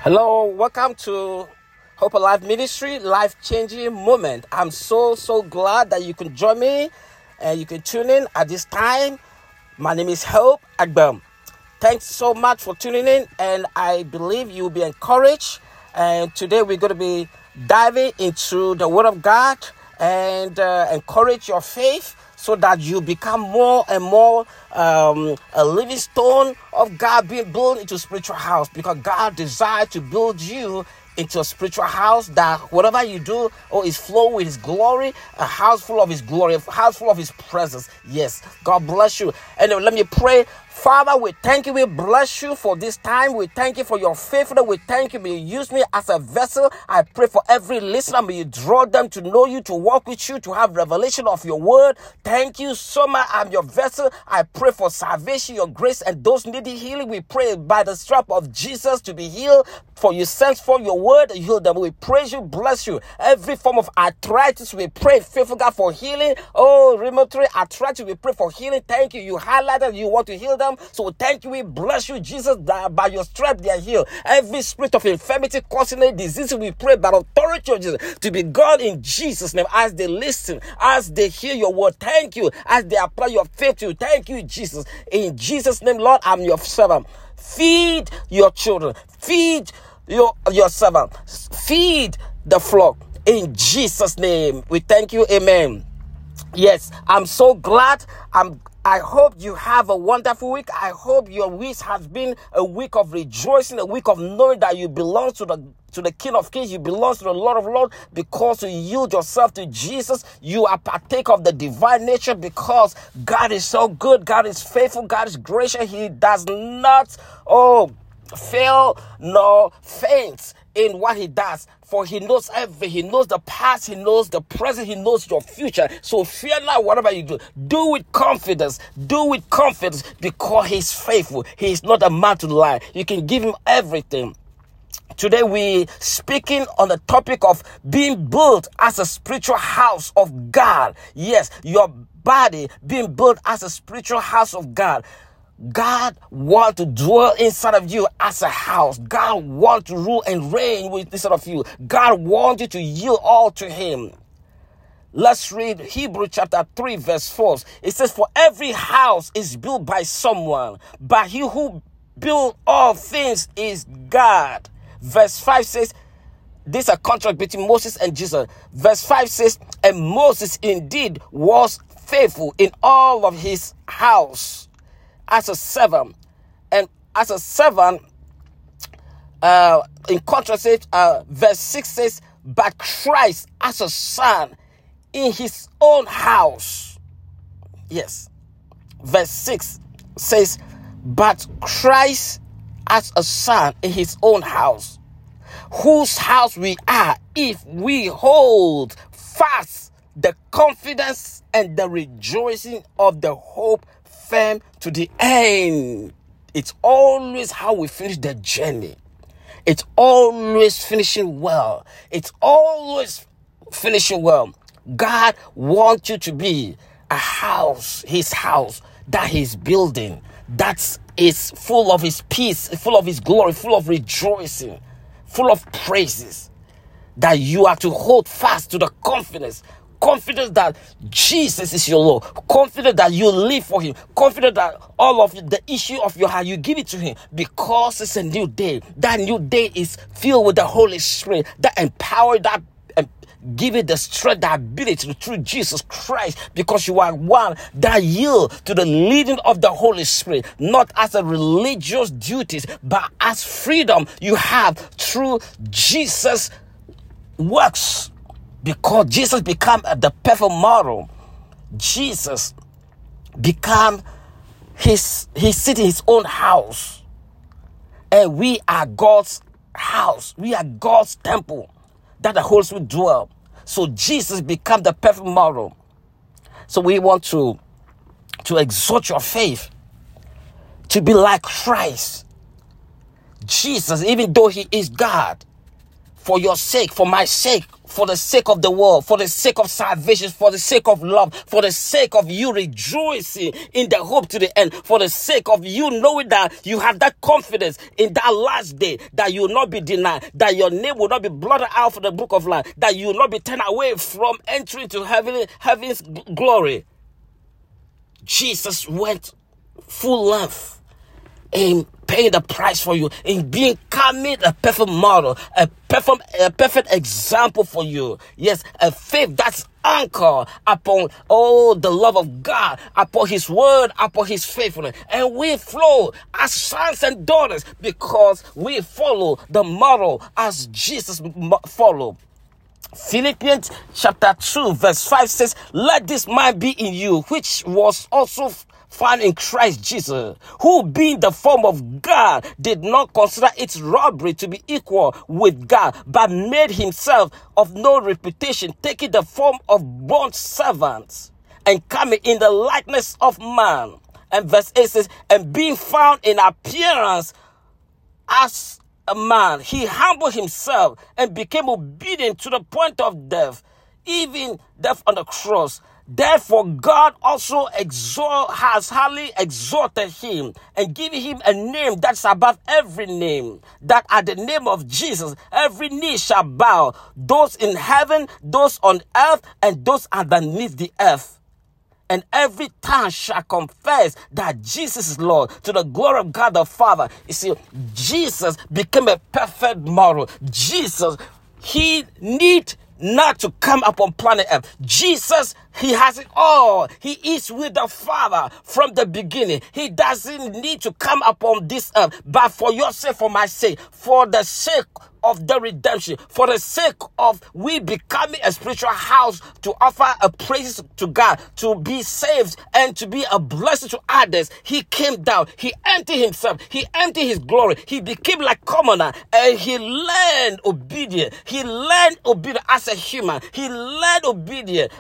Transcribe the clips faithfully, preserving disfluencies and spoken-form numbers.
Hello, welcome to Hope Alive Ministry, life-changing moment. I'm so, so glad that you can join me and you can tune in at this time. My name is Hope Agbam. Thanks so much for tuning in, and I believe you'll be encouraged. And today we're going to be diving into the Word of God and uh, encourage your faith so that you become more and more um, a living stone of God being built into a spiritual house, because God desires to build you into a spiritual house that whatever you do, oh, is flowing with His glory, a house full of His glory, a house full of His presence. Yes, God bless you. And let me pray. Father, we thank you, we bless you for this time. We thank you for your faithfulness. We thank you, may you use me as a vessel. I pray for every listener, may you draw them to know you, to walk with you, to have revelation of your word. Thank you so much. I'm your vessel. I pray for salvation, your grace, and those needing healing. We pray by the strap of Jesus to be healed. For you sent for your word, and heal them. We praise you, bless you. Every form of arthritis, we pray, faithful God, for healing. Oh, rheumatoid arthritis, we pray for healing. Thank you. You highlighted you want to heal them. So thank you, we bless you, Jesus, that by your stripes they are healed. Every spirit of infirmity causing a disease, we pray by authority of Jesus to be gone in Jesus' name. As they listen, as they hear your word, thank you. As they apply your faith to you, thank you, Jesus. In Jesus' name, Lord, I'm your servant. Feed your children. Feed your, your servant. Feed the flock. In Jesus' name, we thank you. Amen. Yes, I'm so glad. I'm I hope you have a wonderful week. I hope your week has been a week of rejoicing, a week of knowing that you belong to the to the King of Kings, you belong to the Lord of Lords, because you yield yourself to Jesus. You are partake of the divine nature, because God is so good, God is faithful, God is gracious. He does not oh fail nor faint in what He does, for He knows everything. He knows the past, He knows the present, He knows your future. So fear not whatever you do. Do with confidence. Do with confidence, because He's faithful. He is not a man to lie. You can give Him everything. Today we speaking on the topic of being built as a spiritual house of God. Yes, your body being built as a spiritual house of God. God wants to dwell inside of you as a house. God wants to rule and reign with inside of you. God wants you to yield all to Him. Let's read Hebrews chapter three verse four. It says, for every house is built by someone, but He who built all things is God. Verse five says, this is a contract between Moses and Jesus. Verse five says, and Moses indeed was faithful in all of his house as a servant, and as a servant, uh, in contrast, uh, verse six says, but Christ as a son in His own house. Yes. Verse six says, but Christ as a son in His own house, whose house we are if we hold fast the confidence and the rejoicing of the hope firm to the end. It's always how we finish the journey. It's always finishing well. It's always finishing well. God wants you to be a house, His house that He's building, that is full of His peace, full of His glory, full of rejoicing, full of praises, that you are to hold fast to the confidence. Confident that Jesus is your Lord. Confident that you live for Him. Confident that all of the issue of your heart, you give it to Him, because it's a new day. That new day is filled with the Holy Spirit that empower, that uh, give it the strength, the ability through Jesus Christ, because you are one that yield to the leading of the Holy Spirit, not as a religious duties, but as freedom you have through Jesus' works. Because Jesus became the perfect model. Jesus became his, he sit in His own house. And we are God's house. We are God's temple that the Holy Spirit dwell. So Jesus became the perfect model. So we want to, to exhort your faith to be like Christ. Jesus, even though He is God, for your sake, for my sake, for the sake of the world, for the sake of salvation, for the sake of love, for the sake of you rejoicing in the hope to the end, for the sake of you knowing that you have that confidence in that last day, that you will not be denied, that your name will not be blotted out from the book of life, that you will not be turned away from entering to heaven, heaven's glory. Jesus went full length in paying the price for you, in being coming a perfect model, a perfect, a perfect example for you. Yes, a faith that's anchored upon oh the love of God, upon His word, upon His faithfulness, and we flow as sons and daughters because we follow the model as Jesus followed. Philippians chapter two verse five says, "Let this mind be in you, which was also found in Christ Jesus, who being the form of God did not consider it robbery to be equal with God, but made himself of no reputation, taking the form of bond servants and coming in the likeness of man." And verse eight says, "And being found in appearance as a man, he humbled himself and became obedient to the point of death, even death on the cross. Therefore, God also exalt, has highly exalted him and given him a name that's above every name, that at the name of Jesus, every knee shall bow, those in heaven, those on earth, and those underneath the earth. And every tongue shall confess that Jesus is Lord, to the glory of God the Father." You see, Jesus became a perfect model. Jesus, he need not to come upon planet Earth. Jesus, he has it all. He is with the Father from the beginning. He doesn't need to come upon this earth, but for your sake, for my sake, for the sake of the redemption, for the sake of we becoming a spiritual house to offer a praise to God, to be saved and to be a blessing to others, he came down. He emptied himself. He emptied his glory. He became like commoner, and he learned obedience. He learned obedience as a human. He learned obedience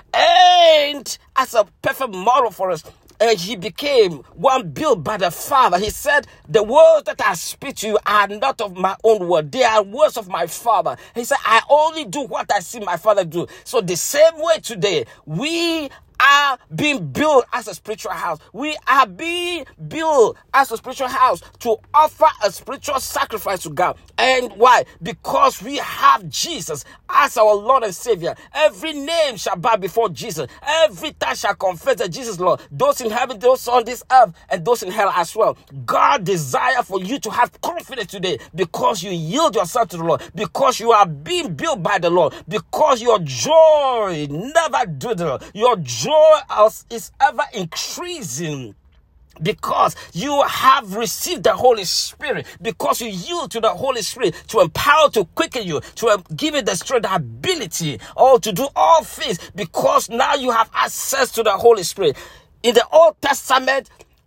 and as a perfect model for us. And he became one built by the Father. He said, "The words that I speak to you are not of my own word. They are words of my Father." He said, "I only do what I see my Father do." So the same way today, we are being built as a spiritual house. We are being built as a spiritual house to offer a spiritual sacrifice to God. And why? Because we have Jesus as our Lord and Savior. Every name shall bow before Jesus. Every tongue shall confess that Jesus is Lord. Those in heaven, those on this earth, and those in hell as well. God desires for you to have confidence today because you yield yourself to the Lord, because you are being built by the Lord, because your joy never dwindles. Your joy is ever increasing, because you have received the Holy Spirit, because you yield to the Holy Spirit to empower, to quicken you, to give you the strength, the ability, or to do all things, because now you have access to the Holy Spirit. In the Old Testament,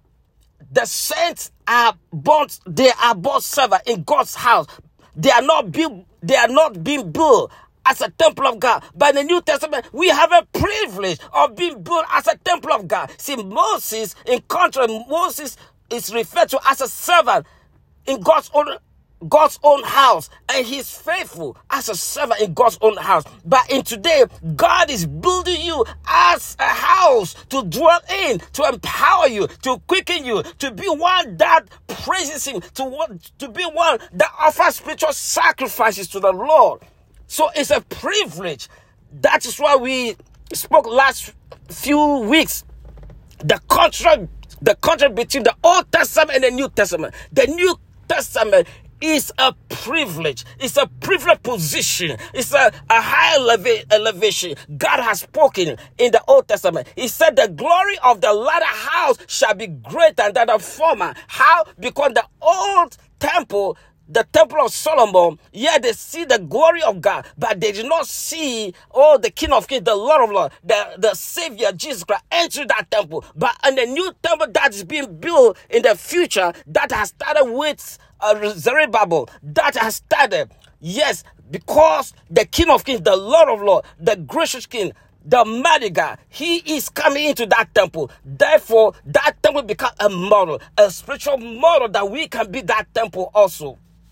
the saints are born, they are born servants in God's house. They are not being, they are not being built as a temple of God. But in the New Testament, we have a privilege of being built as a temple of God. See, Moses, in contrast, Moses is referred to as a servant in God's own God's own house, and he's faithful as a servant in God's own house. But in today, God is building you as a house to dwell in, to empower you, to quicken you, to be one that praises him, to, to be one that offers spiritual sacrifices to the Lord. So it's a privilege. That is why we spoke last few weeks. The contrast, the contrast between the Old Testament and the New Testament. The New Testament is a privilege. It's a privileged position. It's a, a high eleva- elevation. God has spoken in the Old Testament. He said the glory of the latter house shall be greater than the former. How? Because the old temple, the temple of Solomon, yeah, they see the glory of God, but they did not see, oh, the King of Kings, the Lord of Lords, the, the Savior, Jesus Christ, enter that temple. But in the new temple that is being built in the future, that has started with uh, Zerubbabel, that has started, yes, because the King of Kings, the Lord of Lords, the gracious King, the mighty God, he is coming into that temple. Therefore, that temple becomes a model, a spiritual model that we can be that temple also.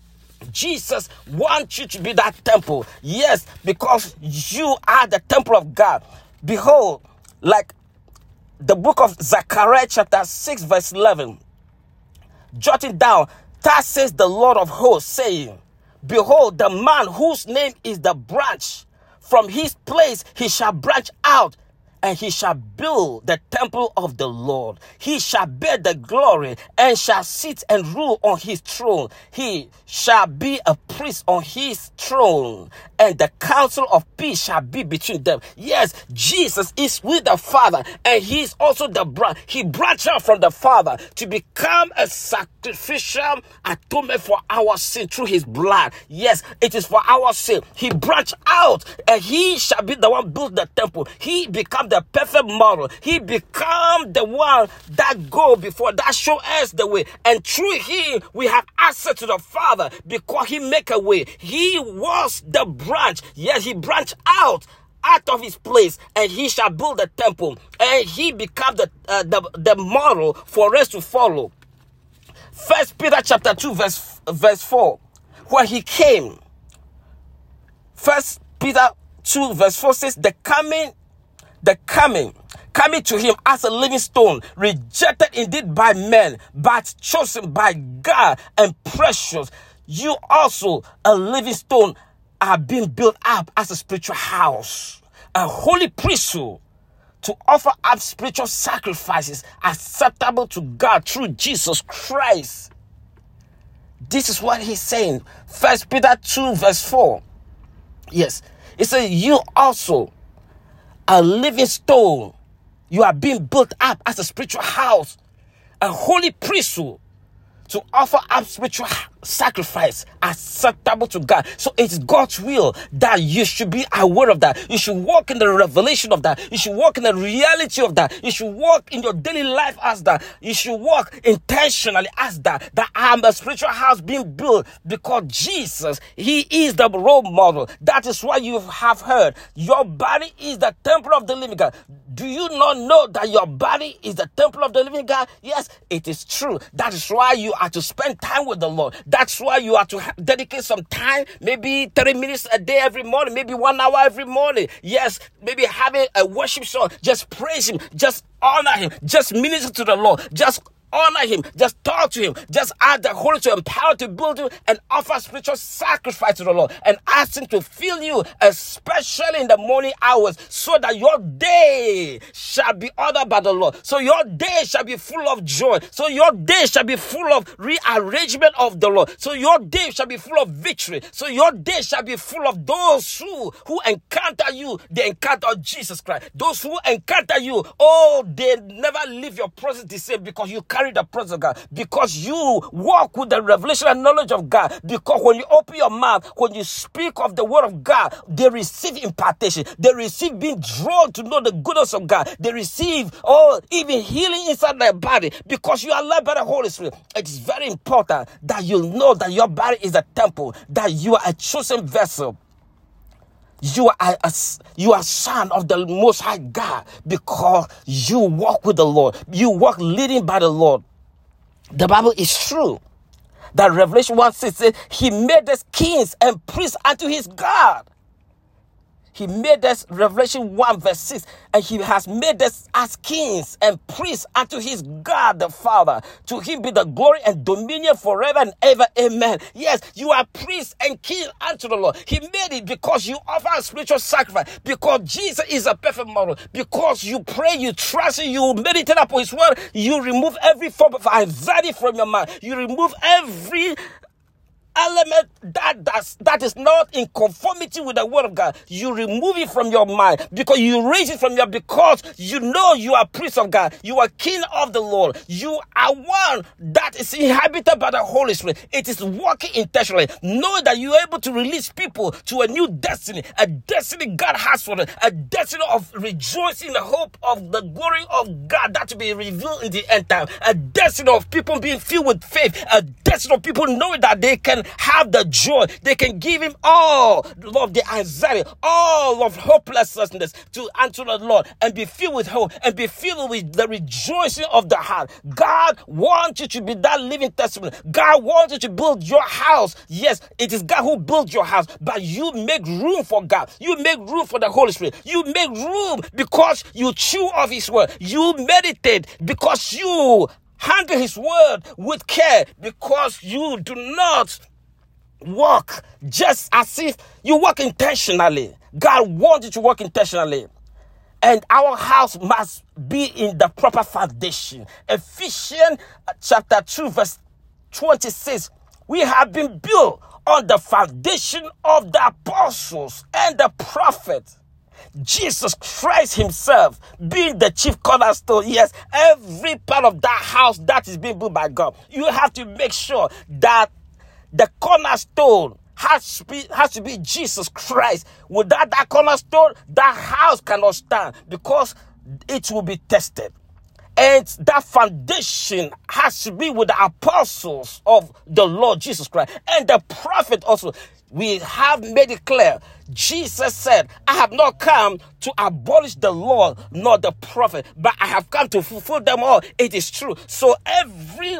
Jesus wants you to be that temple. Yes, because you are the temple of God. Behold, like the book of Zechariah chapter six verse eleven, jotting down, that says the Lord of hosts, saying, behold, the man whose name is the branch, from his place he shall branch out, and he shall build the temple of the Lord. He shall bear the glory and shall sit and rule on his throne. He shall be a priest on his throne, and the counsel of peace shall be between them. Yes, Jesus is with the Father, and he is also the branch. He branched out from the Father to become a sacrificial atonement for our sin through his blood. Yes, it is for our sin. He branched out, and he shall be the one build the temple. He become the perfect model. He become the one that go before, that show us the way, and through him we have access to the Father, because he make a way. He was the branch. Yes, he branched out out of his place, and he shall build the temple, and he become the uh, the, the model for us to follow. First Peter chapter two verse verse four, where he came. First Peter two verse four says, the coming The coming, coming to him as a living stone, rejected indeed by men, but chosen by God and precious. You also, a living stone, are being built up as a spiritual house, a holy priesthood, to offer up spiritual sacrifices acceptable to God through Jesus Christ. This is what he's saying. First Peter two verse four. Yes, it says, you also, a living stone, you are being built up as a spiritual house, a holy priesthood, to offer up spiritual sacrifice acceptable to God. So it's God's will that you should be aware of that. You should walk in the revelation of that. You should walk in the reality of that. You should walk in your daily life as that. You should walk intentionally as that. That I'm a spiritual house being built because Jesus, he is the role model. That is why you have heard your body is the temple of the living God. Do you not know that your body is the temple of the living God? Yes, it is true. That is why you are to spend time with the Lord. That's why you are to ha- dedicate some time, maybe thirty minutes a day every morning, maybe one hour every morning. Yes, maybe having a worship song. Just praise him. Just honor him. Just minister to the Lord. Just honor him, just talk to him, just ask the Holy to empower to build you, and offer spiritual sacrifice to the Lord, and ask him to fill you, especially in the morning hours, so that your day shall be ordered by the Lord. So your day shall be full of joy. So your day shall be full of rearrangement of the Lord. So your day shall be full of victory. So your day shall be full of those who, who encounter you, they encounter Jesus Christ. Those who encounter you, oh, they never leave your presence the same, because you carry the presence of God, because you walk with the revelation and knowledge of God. Because when you open your mouth, when you speak of the word of God, they receive impartation. They receive being drawn to know the goodness of God. They receive, oh, even healing inside their body, because you are led by the Holy Spirit. It is very important that you know that your body is a temple, that you are a chosen vessel. You are a, you are son of the Most High God, because you walk with the Lord. You walk leading by the Lord. The Bible is true. That Revelation one six says, he made us kings and priests unto his God. He made us, Revelation one verse six, and he has made us as kings and priests unto his God the Father. To him be the glory and dominion forever and ever. Amen. Yes, you are priests and king unto the Lord. He made it because you offer a spiritual sacrifice, because Jesus is a perfect model, because you pray, you trust him, you meditate upon his word, you remove every form of anxiety from your mind. You remove every element that does, that is not in conformity with the word of God. You remove it from your mind, because you raise it from your, because you know you are priest of God. You are king of the Lord. You are one that is inhabited by the Holy Spirit. It is working intentionally. Know that you are able to release people to a new destiny, a destiny God has for them, a destiny of rejoicing in the hope of the glory of God that will be revealed in the end time, a destiny of people being filled with faith, a destiny of people knowing that they can can have the joy. They can give him all of the anxiety, all of hopelessness to unto the Lord, and be filled with hope, and be filled with the rejoicing of the heart. God wants you to be that living testimony. God wants you to build your house. Yes, it is God who built your house, but you make room for God. You make room for the Holy Spirit. You make room because you chew of his word. You meditate because you handle his word with care, because you do not walk just as if you walk intentionally. God wants you to walk intentionally. And our house must be in the proper foundation. Ephesians chapter two verse twenty-six. We have been built on the foundation of the apostles and the prophets. Jesus Christ himself being the chief cornerstone. Yes, every part of that house that is being built by God, you have to make sure that the cornerstone has to be, has to be Jesus Christ. Without that cornerstone, that house cannot stand, because it will be tested. And that foundation has to be with the apostles of the Lord Jesus Christ and the prophet also. We have made it clear. Jesus said, I have not come to abolish the law nor the prophet, but I have come to fulfill them all. It is true. So every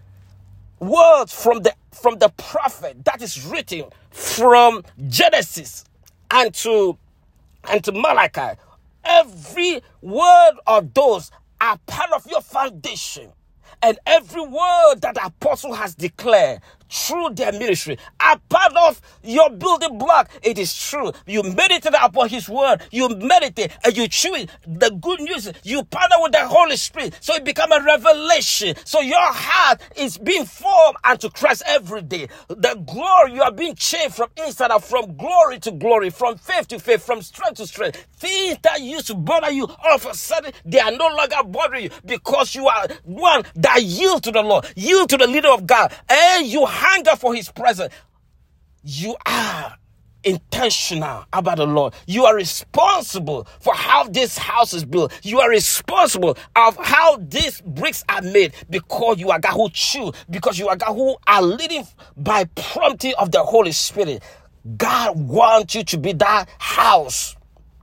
word from the from the prophet that is written from Genesis and to and to Malachi, every word of those are part of your foundation. And every word that the apostle has declared through their ministry are part of your building block. It is true. You meditate upon his word. You meditate and you chew it. The good news is you partner with the Holy Spirit, so it becomes a revelation. So your heart is being formed unto Christ every day. The glory, you are being changed from inside out, from glory to glory, from faith to faith, from strength to strength. Things that used to bother you, all of a sudden, they are no longer bothering you, because you are one that yield to the Lord, yield to the leader of God, and you hunger for his presence. You are intentional about the Lord. You are responsible for how this house is built. You are responsible of how these bricks are made, because you are God who chew, because you are God who are leading by prompting of the Holy Spirit. God wants you to be that house.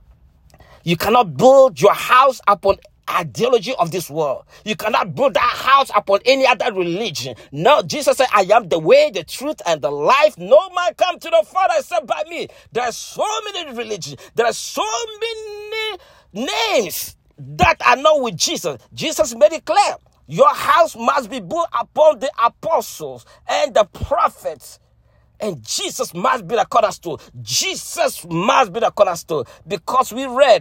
You cannot build your house upon ideology of this world. You cannot build that house upon any other religion. No, Jesus said, I am the way, the truth, and the life. No man come to the Father except by me. There are so many religions. There are so many names that are not with Jesus. Jesus made it clear. Your house must be built upon the apostles and the prophets. And Jesus must be the cornerstone. Jesus must be the cornerstone, because we read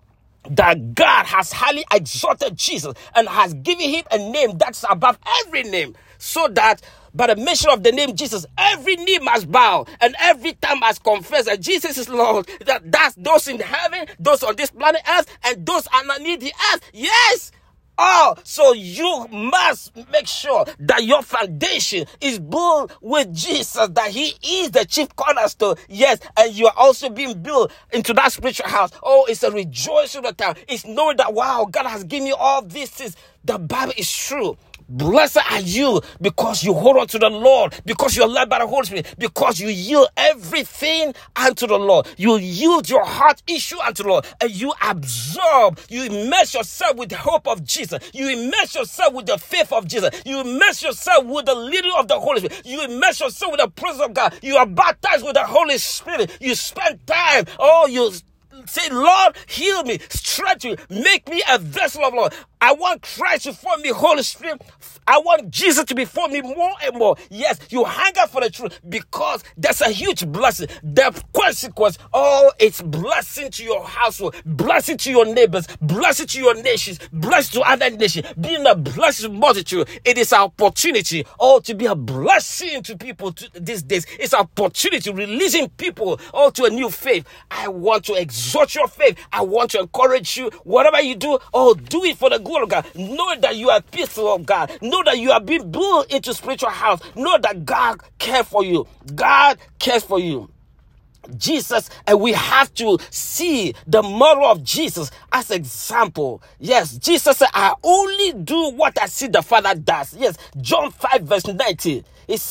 that God has highly exalted Jesus and has given him a name that's above every name, so that by the mention of the name Jesus, every knee must bow and every tongue must confess that Jesus is Lord. That that's those in heaven, those on this planet Earth, and those underneath the earth. Yes. Oh, so you must make sure that your foundation is built with Jesus, that he is the chief cornerstone. Yes, and you are also being built into that spiritual house. Oh, it's a rejoicing of the time. It's knowing that, wow, God has given you all these things. The Bible is true. Blessed are you because you hold on to the Lord, because you're led by the Holy Spirit, because you yield everything unto the Lord. You yield your heart issue unto the Lord, and you absorb, you immerse yourself with the hope of Jesus. You immerse yourself with the faith of Jesus. You immerse yourself with the leading of the Holy Spirit. You immerse yourself with the presence of God. You are baptized with the Holy Spirit. You spend time, oh, you say, Lord, heal me, stretch me, make me a vessel of Lord. I want Christ to form me, Holy Spirit. I want Jesus to be for me more and more. Yes, you hunger for the truth, because there's a huge blessing. The consequence, oh, it's blessing to your household, blessing to your neighbors, blessing to your nations, blessing to other nations, being a blessing multitude. It is our opportunity, oh, to be a blessing to people to, these days. It's an opportunity, releasing people, oh, to a new faith. I want to exhort your faith. I want to encourage you. Whatever you do, oh, do it for the good of God. Know that you are peaceful of God. Know that you are being built into spiritual house. Know that God cares for you. God cares for you. Jesus, and we have to see the model of Jesus as example. Yes, Jesus said, I only do what I see the Father does. Yes, John five verse nineteen. It says,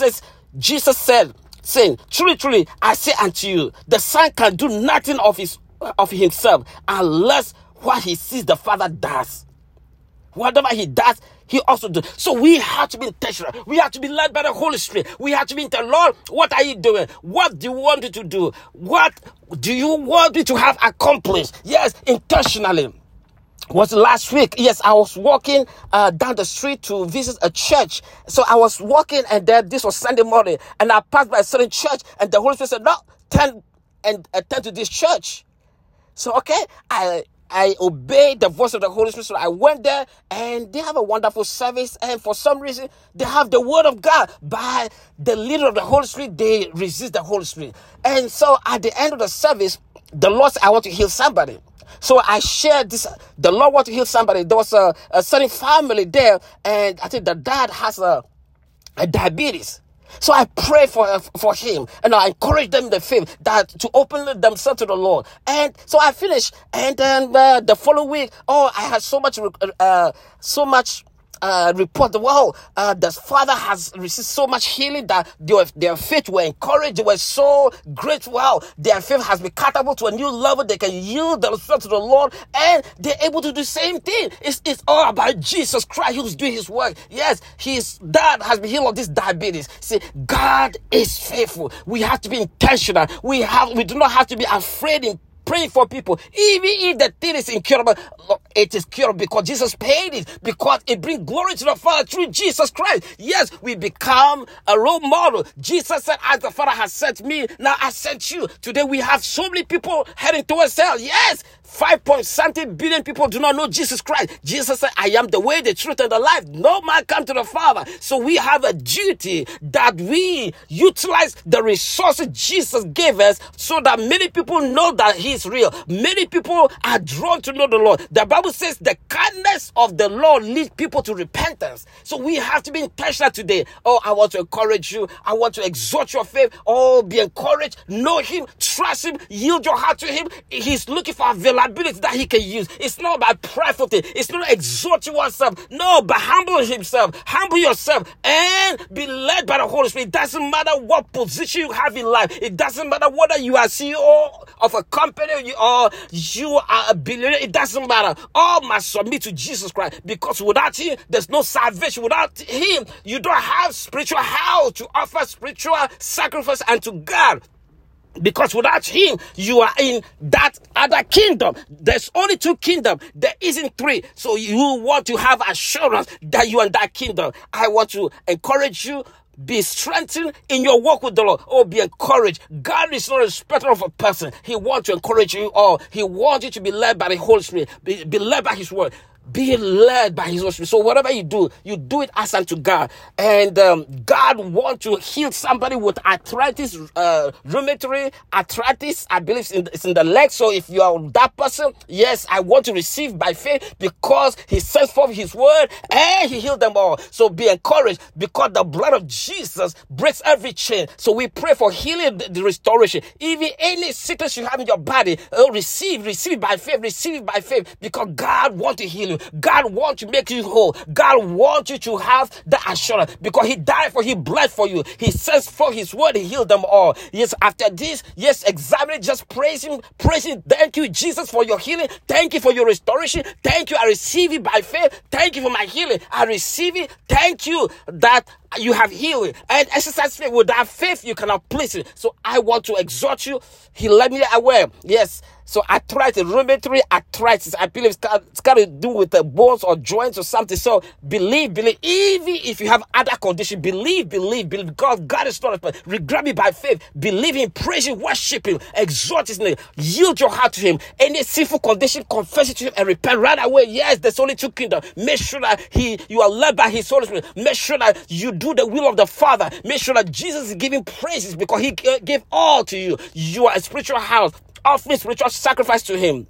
Jesus said, saying, truly, truly, I say unto you, the Son can do nothing of his of himself unless what he sees the Father does. Whatever he does, he also does. So we have to be intentional. We have to be led by the Holy Spirit. We have to be intentional. Lord, what are you doing? What do you want me to do? What do you want me to have accomplished? Yes, intentionally. Was last week. Yes, I was walking uh, down the street to visit a church. So I was walking, and then this was Sunday morning, and I passed by a certain church, and the Holy Spirit said, no, turn and attend to this church. So, okay, I I obeyed the voice of the Holy Spirit. So I went there, and they have a wonderful service. And for some reason, they have the Word of God. By the leader of the Holy Spirit, they resist the Holy Spirit. And so at the end of the service, the Lord said, I want to heal somebody. So I shared this. The Lord want to heal somebody. There was a, a certain family there, and I think the dad has a, a diabetes. So I pray for for him, and I encourage them in the faith that to open themselves to the Lord. And so I finished, and then uh, the following week, oh, I had so much, uh, so much. Uh, report, wow, uh, the father has received so much healing that their, their faith were encouraged. They were so grateful. Wow, their faith has been catapulted to a new level. They can yield themselves to the Lord, and they're able to do the same thing. It's, it's all about Jesus Christ who's doing his work. Yes, his dad has been healed of this diabetes. See, God is faithful. We have to be intentional. We have, we do not have to be afraid in praying for people. Even if the thing is incurable, it is curable because Jesus paid it, because it brings glory to the Father through Jesus Christ. Yes, we become a role model. Jesus said, as the Father has sent me, now I sent you. Today we have so many people heading towards hell. Yes, five point something billion people do not know Jesus Christ. Jesus said, I am the way, the truth, and the life. No man come to the Father. So we have a duty that we utilize the resources Jesus gave us so that many people know that he is real. Many people are drawn to know the Lord. The Bible says the kindness of the Lord leads people to repentance. So we have to be intentional today. Oh, I want to encourage you. I want to exhort your faith. Oh, be encouraged. Know him. Trust him. Yield your heart to him. He's looking for availability that he can use. It's not about prideful thing. It's not exalting oneself. No, but humble himself. Humble yourself and be led by the Holy Spirit. It doesn't matter what position you have in life. It doesn't matter whether you are C E O of a company or you are a billionaire. It doesn't matter. All must submit to Jesus Christ, because without him, there's no salvation. Without him, you don't have spiritual health to offer spiritual sacrifice unto God. Because without him, you are in that other kingdom. There's only two kingdoms. There isn't three. So you want to have assurance that you are in that kingdom. I want to encourage you. Be strengthened in your walk with the Lord. Oh, be encouraged. God is not a respecter of a person. He wants to encourage you all. He wants you to be led by the Holy Spirit. Be, be led by his word. Be led by his Holy Spirit. So whatever you do, you do it as unto God. And um, God wants to heal somebody with arthritis, uh, rheumatoid arthritis. I believe it's in, it's in the leg. So if you are that person, yes, I want to receive by faith, because he sends forth his word and he healed them all. So be encouraged, because the blood of Jesus breaks every chain. So we pray for healing, the, the restoration. Even any sickness you have in your body, oh, receive, receive it by faith, receive it by faith, because God wants to heal you. God wants to make you whole. God wants you to have the assurance, because he died for, he bled for you. He says for his word, he healed them all. Yes, after this, yes, examine it, just praise him, praise him. Thank you, Jesus, for your healing. Thank you for your restoration. Thank you, I receive it by faith. Thank you for my healing. I receive it. Thank you that you have healing. And exercise faith. Without faith, you cannot please it. So I want to exhort you. He let me aware. Yes. So arthritis, rheumatoid arthritis, I believe it's got, it's got to do with the bones or joints or something. So believe, believe. Even if you have other conditions, believe, believe, believe. Because God is not a person. Grab it by faith. Believe him, praise him, worship him, exhort his name. Yield your heart to him. Any sinful condition, confess it to him and repent right away. Yes, there's only two kingdoms. Make sure that he, you are led by his Holy Spirit. Make sure that you do the will of the Father. Make sure that Jesus is giving praises, because he gave all to you. You are a spiritual house, offering spiritual sacrifice to him.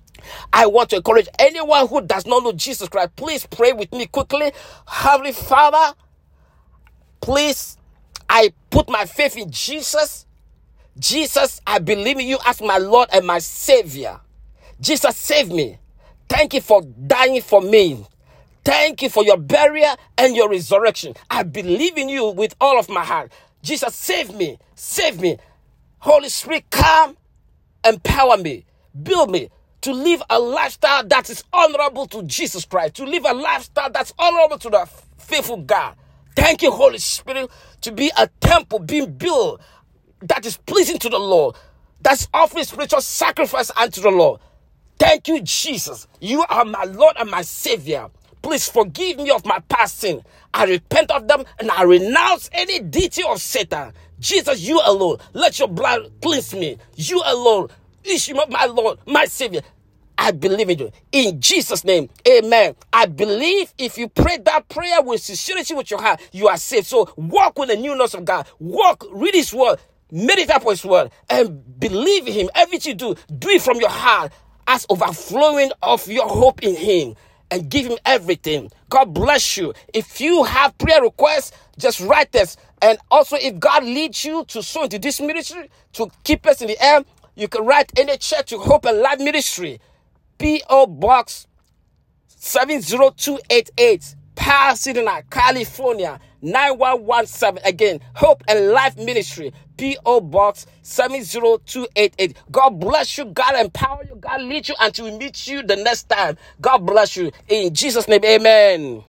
I want to encourage anyone who does not know Jesus Christ. Please pray with me quickly. Heavenly Father, please, I put my faith in Jesus. Jesus, I believe in you as my Lord and my Savior. Jesus, save me. Thank you for dying for me. Thank you for your burial and your resurrection. I believe in you with all of my heart. Jesus, save me. Save me. Holy Spirit, come, empower me. Build me to live a lifestyle that is honorable to Jesus Christ. To live a lifestyle that's honorable to the faithful God. Thank you, Holy Spirit, to be a temple being built that is pleasing to the Lord. That's offering spiritual sacrifice unto the Lord. Thank you, Jesus. You are my Lord and my Savior. Please forgive me of my past sin. I repent of them and I renounce any deity of Satan. Jesus, you alone. Let your blood cleanse me. You alone. Issue my Lord, my Savior. I believe in you. In Jesus' name, amen. I believe if you pray that prayer with sincerity with your heart, you are saved. So walk with the newness of God. Walk, read His word, meditate upon His word, and believe in Him. Everything you do, do it from your heart as overflowing of your hope in Him. And give Him everything. God bless you. If you have prayer requests, just write this. And also, if God leads you to sow into this ministry, to keep us in the air, you can write any check to Hope and Life Ministry. P O Box seven zero two eight eight, Pasadena, California, nine one one seven. Again, Hope and Life Ministry, P O Box seven zero two eight eight. God bless you. God empower you. God lead you until we meet you the next time. God bless you. In Jesus' name, amen.